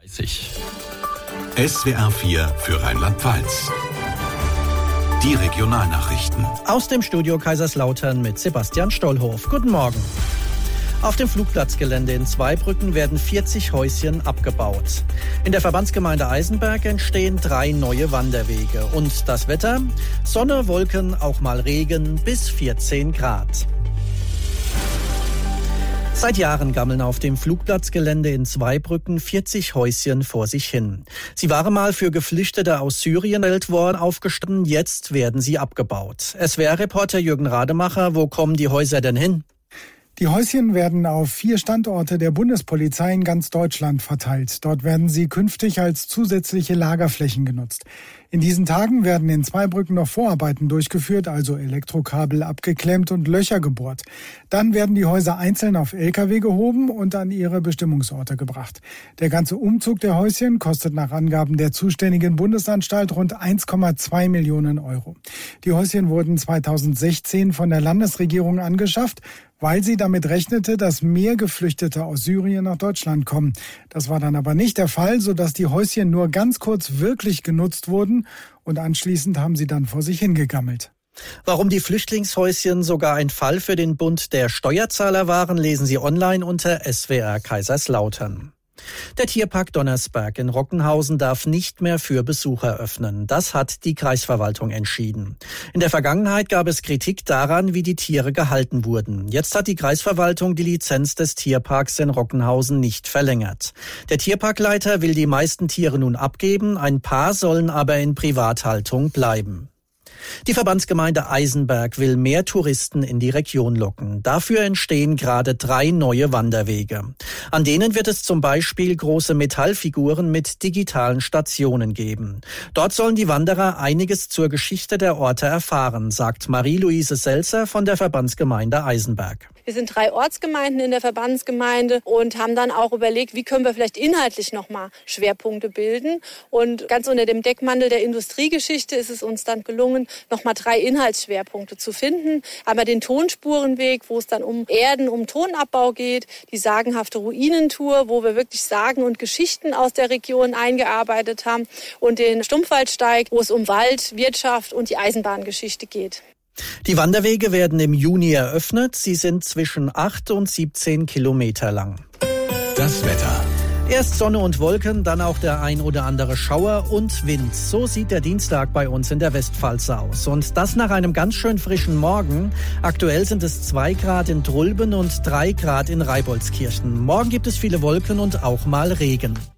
SWR 4 für Rheinland-Pfalz. Die Regionalnachrichten. Aus dem Studio Kaiserslautern mit Sebastian Stollhof. Guten Morgen. Auf dem Flugplatzgelände in Zweibrücken werden 40 Häuschen abgebaut. In der Verbandsgemeinde Eisenberg entstehen 3 neue Wanderwege. Und das Wetter? Sonne, Wolken, auch mal Regen bis 14 Grad. Seit Jahren gammeln auf dem Flugplatzgelände in Zweibrücken 40 Häuschen vor sich hin. Sie waren mal für Geflüchtete aus Syrien aufgestanden, jetzt werden sie abgebaut. SWR-Reporter Jürgen Rademacher, wo kommen die Häuser denn hin? Die Häuschen werden auf 4 Standorte der Bundespolizei in ganz Deutschland verteilt. Dort werden sie künftig als zusätzliche Lagerflächen genutzt. In diesen Tagen werden in Zweibrücken noch Vorarbeiten durchgeführt, also Elektrokabel abgeklemmt und Löcher gebohrt. Dann werden die Häuser einzeln auf LKW gehoben und an ihre Bestimmungsorte gebracht. Der ganze Umzug der Häuschen kostet nach Angaben der zuständigen Bundesanstalt rund 1,2 Millionen Euro. Die Häuschen wurden 2016 von der Landesregierung angeschafft, weil sie damit rechnete, dass mehr Geflüchtete aus Syrien nach Deutschland kommen. Das war dann aber nicht der Fall, sodass die Häuschen nur ganz kurz wirklich genutzt wurden und anschließend haben sie dann vor sich hingegammelt. Warum die Flüchtlingshäuschen sogar ein Fall für den Bund der Steuerzahler waren, lesen Sie online unter SWR Kaiserslautern. Der Tierpark Donnersberg in Rockenhausen darf nicht mehr für Besucher öffnen. Das hat die Kreisverwaltung entschieden. In der Vergangenheit gab es Kritik daran, wie die Tiere gehalten wurden. Jetzt hat die Kreisverwaltung die Lizenz des Tierparks in Rockenhausen nicht verlängert. Der Tierparkleiter will die meisten Tiere nun abgeben, ein paar sollen aber in Privathaltung bleiben. Die Verbandsgemeinde Eisenberg will mehr Touristen in die Region locken. Dafür entstehen gerade 3 neue Wanderwege. An denen wird es zum Beispiel große Metallfiguren mit digitalen Stationen geben. Dort sollen die Wanderer einiges zur Geschichte der Orte erfahren, sagt Marie-Louise Selzer von der Verbandsgemeinde Eisenberg. Wir sind 3 Ortsgemeinden in der Verbandsgemeinde und haben dann auch überlegt, wie können wir vielleicht inhaltlich nochmal Schwerpunkte bilden. Und ganz unter dem Deckmantel der Industriegeschichte ist es uns dann gelungen, nochmal 3 Inhaltsschwerpunkte zu finden. Einmal den Tonspurenweg, wo es dann um Erden, um Tonabbau geht. Die sagenhafte Ruinentour, wo wir wirklich Sagen und Geschichten aus der Region eingearbeitet haben. Und den Stumpfwaldsteig, wo es um Wald, Wirtschaft und die Eisenbahngeschichte geht. Die Wanderwege werden im Juni eröffnet. Sie sind zwischen 8 und 17 Kilometer lang. Das Wetter. Erst Sonne und Wolken, dann auch der ein oder andere Schauer und Wind. So sieht der Dienstag bei uns in der Westpfalz aus. Und das nach einem ganz schön frischen Morgen. Aktuell sind es 2 Grad in Drulben und 3 Grad in Reiboltskirchen. Morgen gibt es viele Wolken und auch mal Regen.